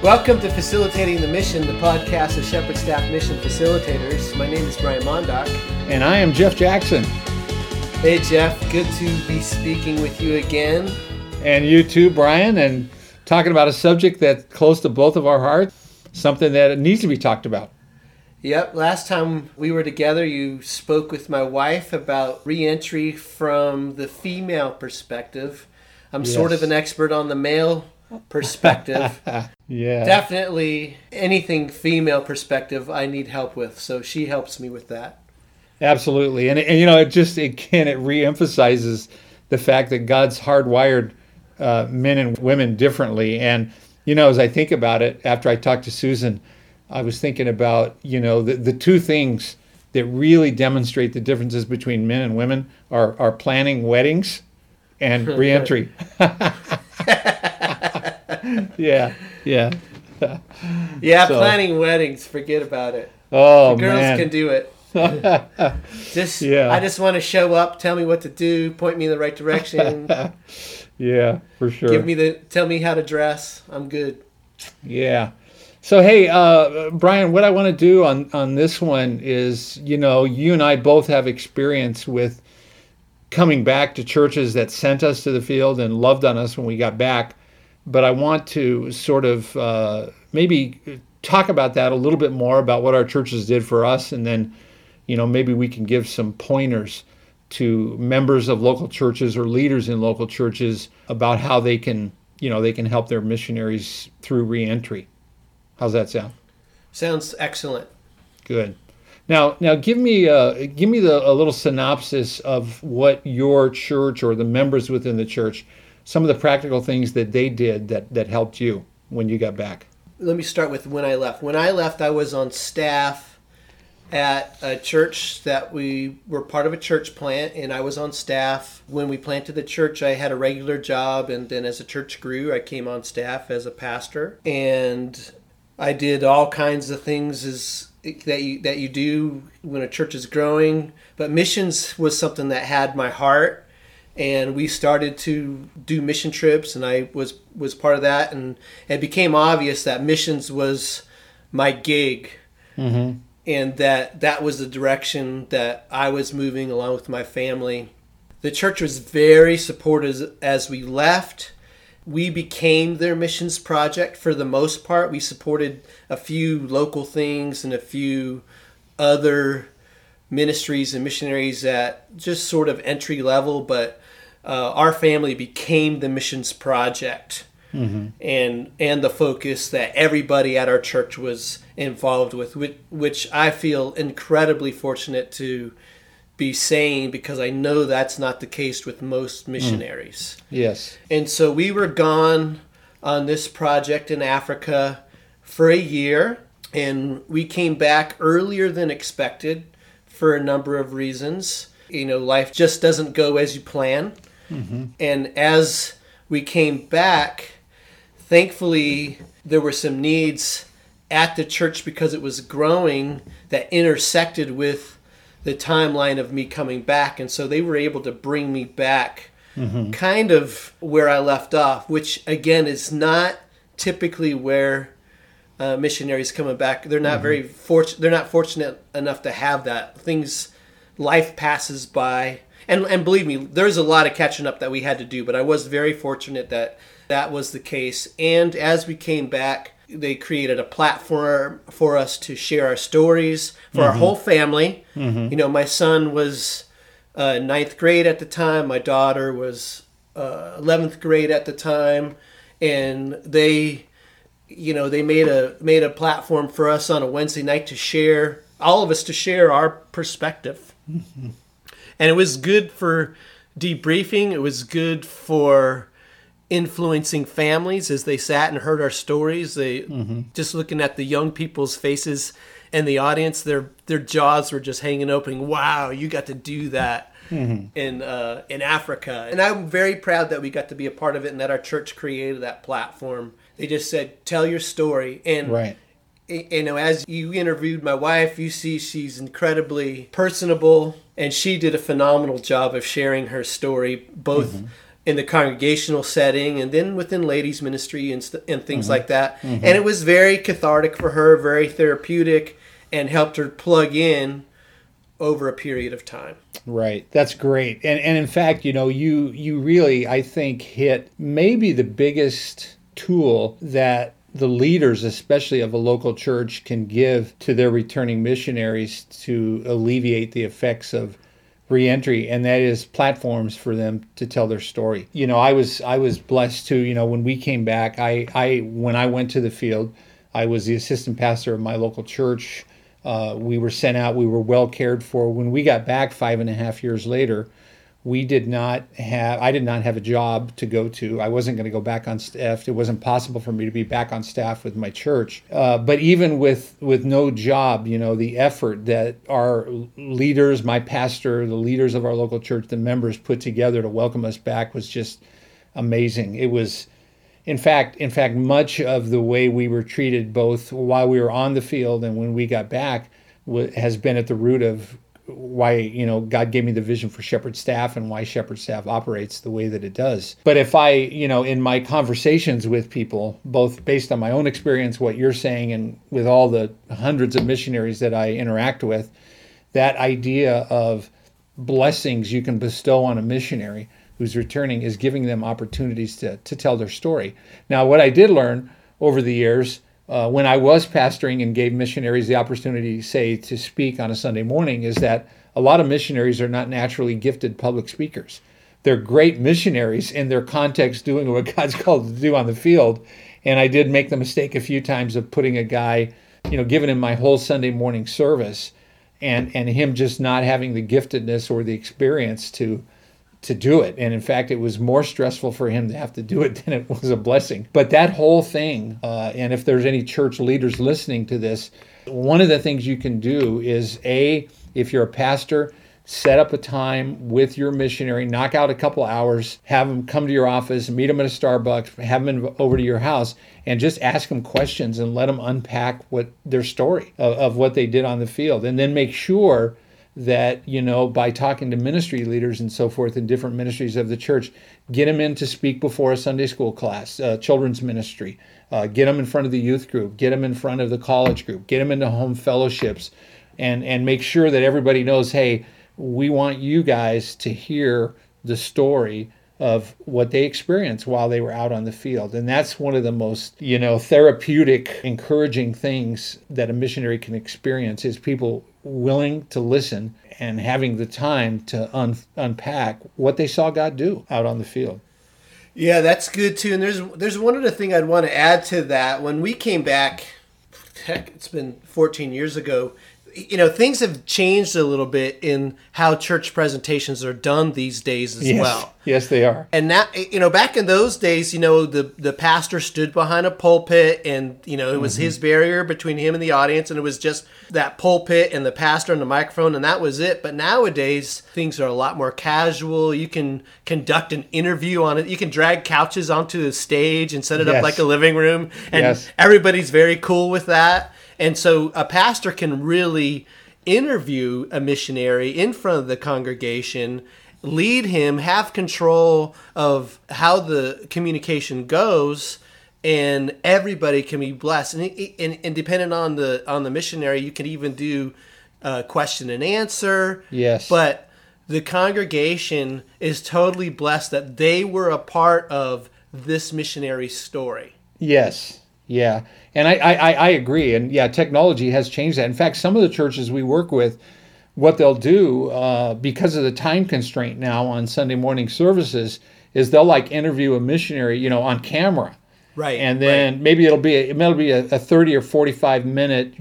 Welcome to Facilitating the Mission, the podcast of Shepherd Staff Mission Facilitators. My name is Brian Mondock. And I am Jeff Jackson. Hey Jeff, good to be speaking with you again. And you too, Brian, and talking about a subject that's close to both of our hearts, something that needs to be talked about. Yep, last time we were together, you spoke with my wife about re-entry from the female perspective. I'm sort of an expert on the male perspective. Yeah. Definitely anything female perspective I need help with, so she helps me with that. Absolutely. And you know, it reemphasizes the fact that God's hardwired men and women differently. And, you know, as I think about it, after I talked to Susan, I was thinking about, you know, the two things that really demonstrate the differences between men and women are planning weddings and reentry. Yeah. Yeah, so, planning weddings, forget about it. Oh, the girls man. can do it. I just want to show up, tell me what to do, point me in the right direction. Yeah, for sure. Tell me how to dress. I'm good. Yeah. So, hey, Brian, what I want to do on this one is, you know, you and I both have experience with coming back to churches that sent us to the field and loved on us when we got back. But I want to sort of maybe talk about that a little bit more, about what our churches did for us, and then, you know, maybe we can give some pointers to members of local churches or leaders in local churches about how they can help their missionaries through reentry. How's that sound? Sounds excellent. Good. Now give me a little synopsis of what your church or the members within the church, some of the practical things that they did that helped you when you got back. Let me start with when I left. When I left, I was on staff at a church that we were part of a church plant, and I was on staff. When we planted the church, I had a regular job, and then as the church grew, I came on staff as a pastor, and I did all kinds of things that you do when a church is growing. But missions was something that had my heart. And we started to do mission trips, and I was part of that. And it became obvious that missions was my gig, and that was the direction that I was moving along with my family. The church was very supportive as we left. We became their missions project for the most part. We supported a few local things and a few other ministries and missionaries at just sort of entry level, but our family became the missions project, and the focus that everybody at our church was involved with, which I feel incredibly fortunate to be saying, because I know that's not the case with most missionaries. Yes. And so we were gone on this project in Africa for a year, and we came back earlier than expected for a number of reasons. You know, life just doesn't go as you plan. And as we came back, thankfully, there were some needs at the church because it was growing that intersected with the timeline of me coming back. And so they were able to bring me back kind of where I left off, which, again, is not typically where missionaries coming back. They're not they're not fortunate enough to have that. Life passes by. And believe me, there's a lot of catching up that we had to do, but I was very fortunate that was the case. And as we came back, they created a platform for us to share our stories for our whole family. You know, my son was 9th grade at the time. My daughter was 11th grade at the time. And they made a platform for us on a Wednesday night to share, all of us to share our perspective. And it was good for debriefing. It was good for influencing families as they sat and heard our stories. They just looking at the young people's faces in the audience, their jaws were just hanging open. Wow, you got to do that in Africa. And I'm very proud that we got to be a part of it and that our church created that platform. They just said, tell your story. And right. You know, as you interviewed my wife, you see she's incredibly personable, and she did a phenomenal job of sharing her story, both in the congregational setting, and then within ladies ministry and things like that. And it was very cathartic for her, very therapeutic, and helped her plug in over a period of time. Right. That's great. And in fact, you really, I think, hit maybe the biggest tool that the leaders, especially of a local church, can give to their returning missionaries to alleviate the effects of reentry, and that is platforms for them to tell their story. I was blessed too. When we came back, when I went to the field, I was the assistant pastor of my local church. We were sent out. We were well cared for. When we got back 5.5 years later, I did not have a job to go to. I wasn't going to go back on staff. It wasn't possible for me to be back on staff with my church. But even with no job, the effort that our leaders, my pastor, the leaders of our local church, the members put together to welcome us back was just amazing. It was, in fact, much of the way we were treated both while we were on the field and when we got back has been at the root of why God gave me the vision for Shepherd Staff and why Shepherd Staff operates the way that it does. But if I, in my conversations with people, both based on my own experience, what you're saying, and with all the hundreds of missionaries that I interact with, that idea of blessings you can bestow on a missionary who's returning is giving them opportunities to tell their story. Now, what I did learn over the years, when I was pastoring and gave missionaries the opportunity, say, to speak on a Sunday morning, is that a lot of missionaries are not naturally gifted public speakers. They're great missionaries in their context doing what God's called to do on the field. And I did make the mistake a few times of putting a guy, giving him my whole Sunday morning service and him just not having the giftedness or the experience to do it. And in fact, it was more stressful for him to have to do it than it was a blessing. But that whole thing, and if there's any church leaders listening to this, one of the things you can do is, if you're a pastor, set up a time with your missionary, knock out a couple hours, have them come to your office, meet them at a Starbucks, have them over to your house, and just ask them questions and let them unpack their story of what they did on the field. And then make sure that, by talking to ministry leaders and so forth in different ministries of the church, get them in to speak before a Sunday school class, children's ministry, get them in front of the youth group, get them in front of the college group, get them into home fellowships, and make sure that everybody knows, hey, we want you guys to hear the story of what they experienced while they were out on the field. And that's one of the most, therapeutic, encouraging things that a missionary can experience, is people willing to listen and having the time to unpack what they saw God do out on the field. Yeah, that's good too. And there's one other thing I'd want to add to that. When we came back, heck, it's been 14 years ago, things have changed a little bit in how church presentations are done these days as well. Yes, they are. And now, back in those days, the pastor stood behind a pulpit, and, it was his barrier between him and the audience, and it was just that pulpit and the pastor and the microphone, and that was it. But nowadays, things are a lot more casual. You can conduct an interview on it. You can drag couches onto the stage and set it up like a living room, and everybody's very cool with that. And so a pastor can really interview a missionary in front of the congregation, lead him, have control of how the communication goes, and everybody can be blessed. And depending on the missionary, you can even do question and answer. Yes. But the congregation is totally blessed that they were a part of this missionary's story. Yes. Yeah. And I agree. And technology has changed that. In fact, some of the churches we work with, what they'll do, because of the time constraint now on Sunday morning services, is they'll interview a missionary, on camera. Right. And then maybe it'll be a 30 or 45 minute,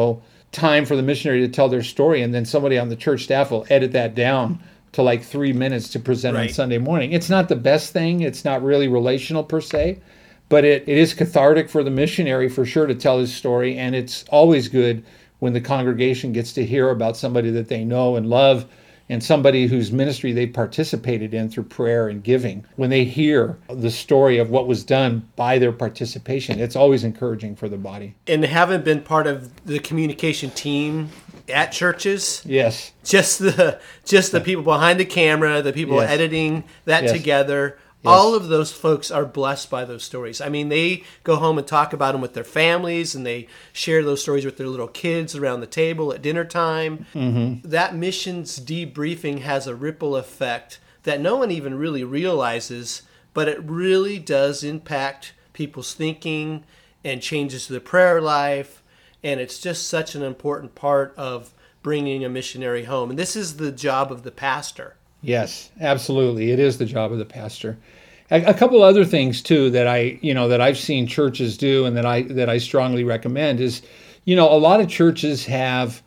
time for the missionary to tell their story. And then somebody on the church staff will edit that down to 3 minutes to present on Sunday morning. It's not the best thing. It's not really relational per se. But it is cathartic for the missionary, for sure, to tell his story. And it's always good when the congregation gets to hear about somebody that they know and love, and somebody whose ministry they participated in through prayer and giving. When they hear the story of what was done by their participation, it's always encouraging for the body. And having been part of the communication team at churches, just the people behind the camera, the people editing that together, All of those folks are blessed by those stories. I mean, they go home and talk about them with their families, and they share those stories with their little kids around the table at dinner time. That missions debriefing has a ripple effect that no one even really realizes, but it really does impact people's thinking and changes their prayer life. And it's just such an important part of bringing a missionary home. And this is the job of the pastor. Yes, absolutely. It is the job of the pastor. A couple other things too that I've seen churches do and that I strongly recommend is, a lot of churches have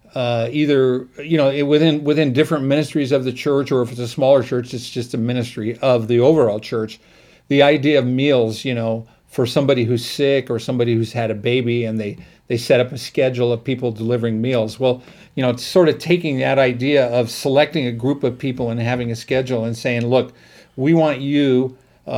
either within different ministries of the church, or if it's a smaller church, it's just a ministry of the overall church. The idea of meals, for somebody who's sick or somebody who's had a baby, and they set up a schedule of people delivering meals. Well, it's sort of taking that idea of selecting a group of people and having a schedule and saying, look, we want you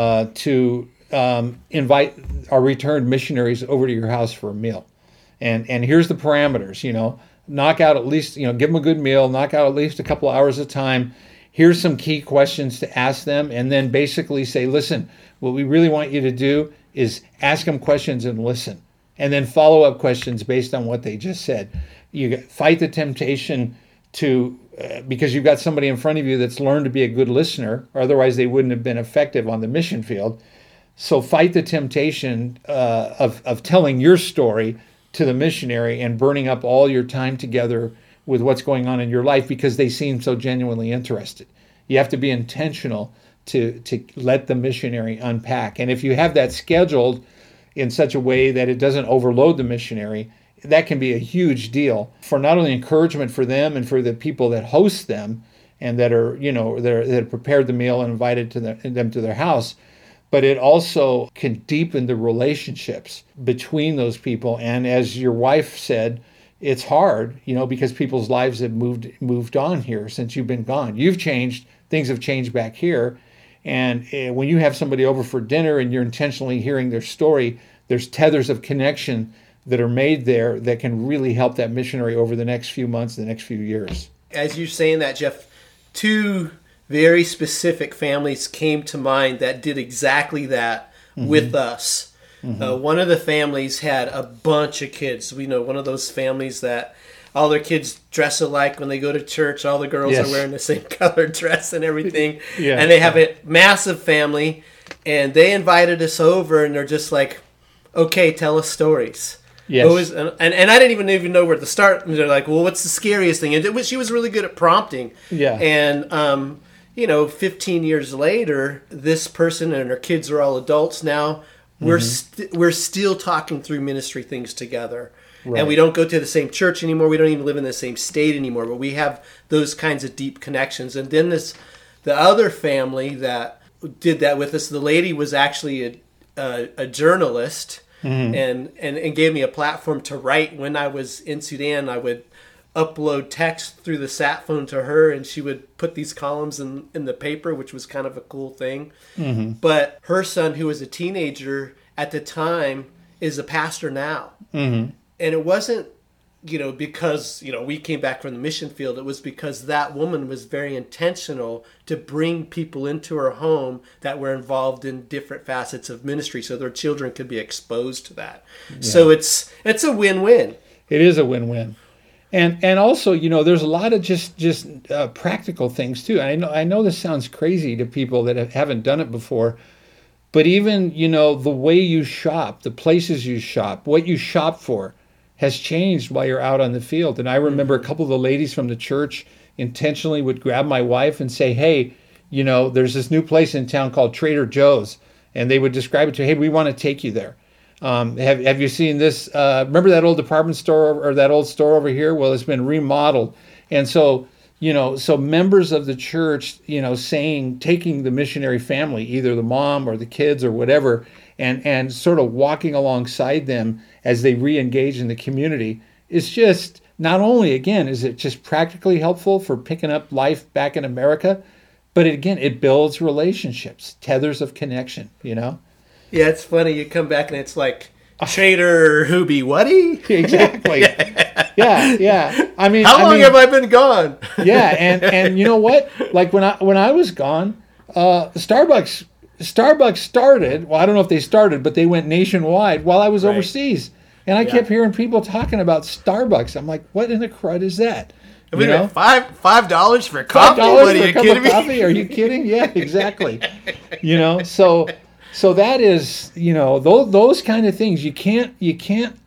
to invite our returned missionaries over to your house for a meal. And here's the parameters, knock out at least, give them a good meal, knock out at least a couple of hours of time. Here's some key questions to ask them, and then basically say, listen, what we really want you to do is ask them questions and listen. And then follow-up questions based on what they just said. You fight the temptation to, because you've got somebody in front of you that's learned to be a good listener, or otherwise they wouldn't have been effective on the mission field. So fight the temptation of telling your story to the missionary and burning up all your time together with what's going on in your life because they seem so genuinely interested. You have to be intentional to let the missionary unpack. And if you have that scheduled in such a way that it doesn't overload the missionary, that can be a huge deal for not only encouragement for them and for the people that host them and that are, that have prepared the meal and invited them to their house, but it also can deepen the relationships between those people. And as your wife said, it's hard, because people's lives have moved on here since you've been gone. You've changed, things have changed back here. And when you have somebody over for dinner and you're intentionally hearing their story, there's tethers of connection that are made there that can really help that missionary over the next few months, the next few years. As you're saying that, Jeff, two very specific families came to mind that did exactly that with us. One of the families had a bunch of kids. We know one of those families that all their kids dress alike when they go to church. All the girls are wearing the same colored dress and everything. And they have a massive family. And they invited us over, and they're just like, okay, tell us stories. Yes. And I didn't even know where to start. And they're like, well, what's the scariest thing? And she was really good at prompting. Yeah. And, 15 years later, this person and her kids are all adults now. We're still talking through ministry things together. Right. And we don't go to the same church anymore. We don't even live in the same state anymore. But we have those kinds of deep connections. And then the other family that did that with us, the lady was actually a journalist and gave me a platform to write. When I was in Sudan, I would upload text through the sat phone to her, and she would put these columns in the paper, which was kind of a cool thing. But her son, who was a teenager at the time, is a pastor now. And it wasn't, because, we came back from the mission field. It was because that woman was very intentional to bring people into her home that were involved in different facets of ministry so their children could be exposed to that. Yeah. So it's a win-win. It is a win-win. And also, there's a lot of just practical things too. I know this sounds crazy to people that haven't done it before, but even, the way you shop, the places you shop, what you shop for has changed while you're out on the field. And I remember a couple of the ladies from the church intentionally would grab my wife and say, hey, there's this new place in town called Trader Joe's. And they would describe it to, hey, we want to take you there. Have you seen this? Remember that old department store or that old store over here? Well, it's been remodeled. And so, so members of the church, taking the missionary family, either the mom or the kids or whatever, and sort of walking alongside them as they re-engage in the community is just, not only, again, is it just practically helpful for picking up life back in America, but it builds relationships, tethers of connection, Yeah, it's funny. You come back and it's like, Trader Hoobie Whatty? Exactly. Yeah. I mean, how long have I been gone? Yeah, and you know what? Like when I was gone, Starbucks Starbucks started, well, I don't know if they started, but they went nationwide while I was Right. overseas. And I kept hearing people talking about Starbucks. I'm like, what in the crud is that? I mean, $5 for coffee? $5 What, for are a you cup kidding of me? coffee? Are you kidding? Yeah, exactly. So that is, those kind of things. You can't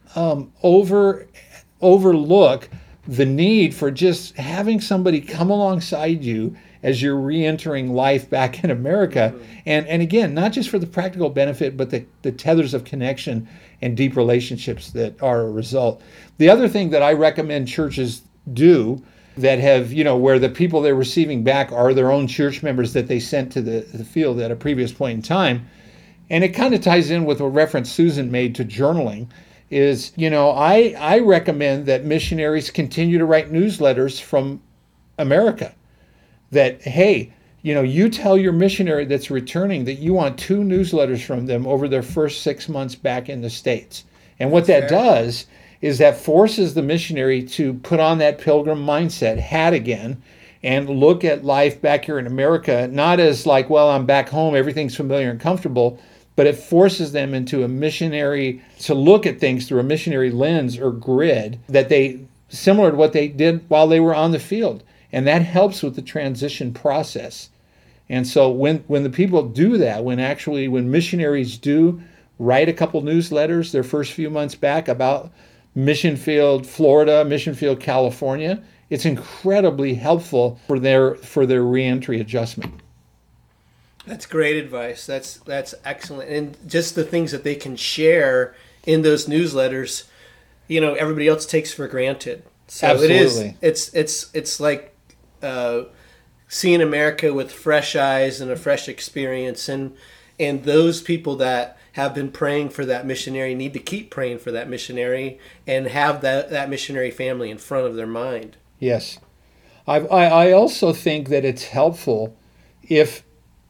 overlook the need for just having somebody come alongside you as you're re-entering life back in America. And again, not just for the practical benefit, but the tethers of connection and deep relationships that are a result. The other thing that I recommend churches do that have, where the people they're receiving back are their own church members that they sent to the field at a previous point in time, and it kind of ties in with a reference Susan made to journaling, is, I recommend that missionaries continue to write newsletters from America. That, hey, you tell your missionary that's returning that you want 2 newsletters from them over their first 6 months back in the States. And what that does is that forces the missionary to put on that pilgrim mindset hat again and look at life back here in America, not as like, well, I'm back home, everything's familiar and comfortable, but it forces them into a missionary, to look at things through a missionary lens or grid similar to what they did while they were on the field. And that helps with the transition process. And so when the people do that, when missionaries do write a couple newsletters their first few months back about Mission Field, Florida, Mission Field, California, it's incredibly helpful for their reentry adjustment. That's great advice. That's excellent. And just the things that they can share in those newsletters, everybody else takes for granted. So Absolutely. It's like seeing America with fresh eyes and a fresh experience, and those people that have been praying for that missionary need to keep praying for that missionary and have that missionary family in front of their mind. Yes. I also think that it's helpful if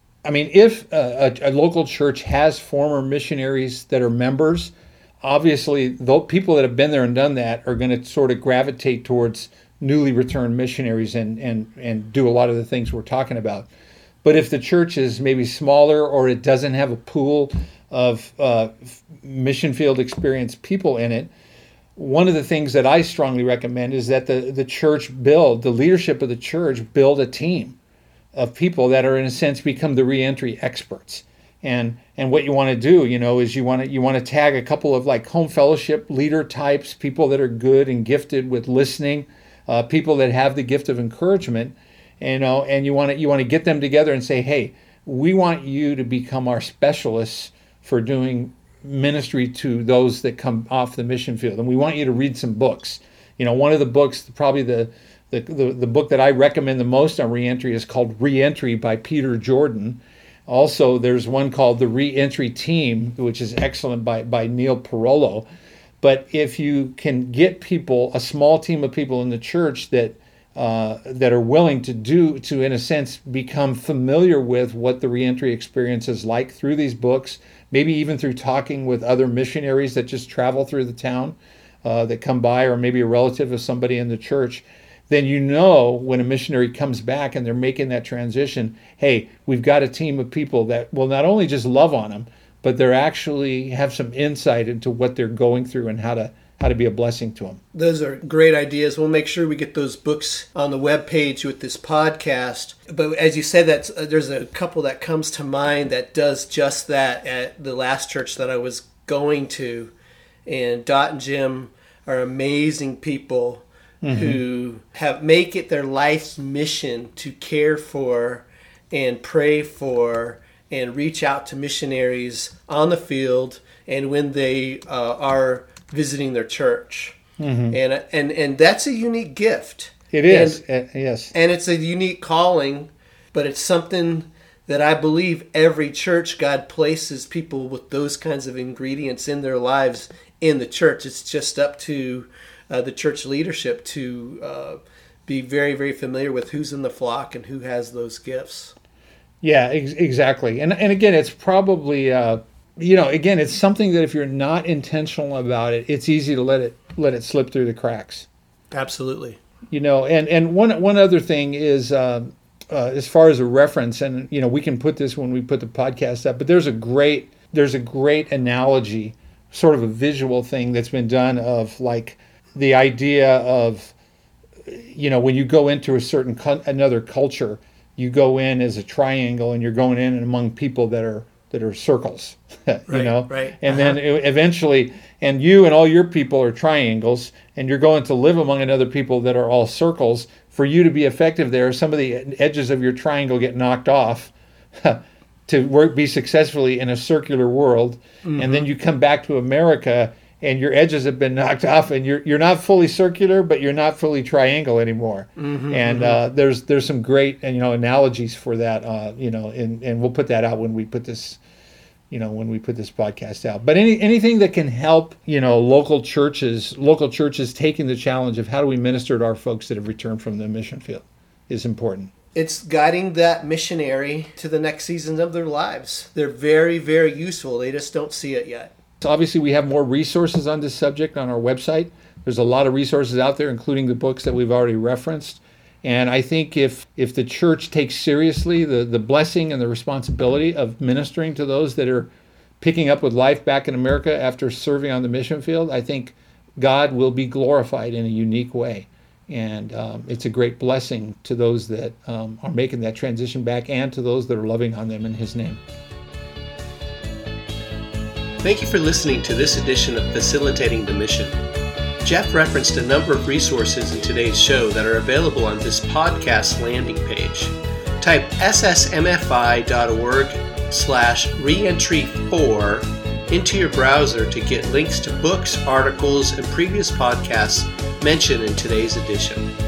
a local church has former missionaries that are members. Obviously, the people that have been there and done that are going to sort of gravitate towards newly returned missionaries and do a lot of the things we're talking about. But if the church is maybe smaller or it doesn't have a pool of mission field experienced people in it, one of the things that I strongly recommend is that the leadership of the church build a team of people that are, in a sense, become the reentry experts. And what you want to do, is you want to tag a couple of like home fellowship leader types, people that are good and gifted with listening, people that have the gift of encouragement, and you want to get them together and say, hey, we want you to become our specialists for doing ministry to those that come off the mission field, and we want you to read some books. One of the books, probably the book that I recommend the most on reentry, is called Reentry by Peter Jordan. Also, there's one called The Reentry Team, which is excellent, by Neil Parolo. But if you can get a small team of people in the church that are willing to, in a sense, become familiar with what the reentry experience is like through these books, maybe even through talking with other missionaries that just travel through the town that come by, or maybe a relative of somebody in the church, then when a missionary comes back and they're making that transition, hey, we've got a team of people that will not only just love on them, but they're actually have some insight into what they're going through and how to be a blessing to them. Those are great ideas. We'll make sure we get those books on the webpage with this podcast. But as you said, there's a couple that comes to mind that does just that at the last church that I was going to. And Dot and Jim are amazing people who make it their life's mission to care for and pray for and reach out to missionaries on the field and when they are visiting their church. And that's a unique gift. It is, yes. And it's a unique calling, but it's something that I believe every church, God places people with those kinds of ingredients in their lives in the church. It's just up to the church leadership to be very, very familiar with who's in the flock and who has those gifts. Yeah, exactly. And again, it's probably again, it's something that if you're not intentional about it, it's easy to let it slip through the cracks. Absolutely. And one other thing is as far as a reference, and we can put this when we put the podcast up, but there's a great analogy, sort of a visual thing that's been done of like the idea of, when you go into another culture, you go in as a triangle and you're going in and among people that are circles, Right. And then eventually, and you and all your people are triangles, and you're going to live among other people that are all circles. For you to be effective there, some of the edges of your triangle get knocked off to be successfully in a circular world. Mm-hmm. And then you come back to America and your edges have been knocked off, and you're not fully circular, but you're not fully triangle anymore. Mm-hmm, and there's some great analogies for that. And we'll put that out when we put this, podcast out. But anything that can help local churches taking the challenge of how do we minister to our folks that have returned from the mission field is important. It's guiding that missionary to the next season of their lives. They're very, very useful. They just don't see it yet. So obviously, we have more resources on this subject on our website. There's a lot of resources out there, including the books that we've already referenced. And I think if the church takes seriously the blessing and the responsibility of ministering to those that are picking up with life back in America after serving on the mission field, I think God will be glorified in a unique way. And it's a great blessing to those that are making that transition back and to those that are loving on them in His name. Thank you for listening to this edition of Facilitating the Mission. Jeff referenced a number of resources in today's show that are available on this podcast landing page. Type ssmfi.org/reentry4 into your browser to get links to books, articles, and previous podcasts mentioned in today's edition.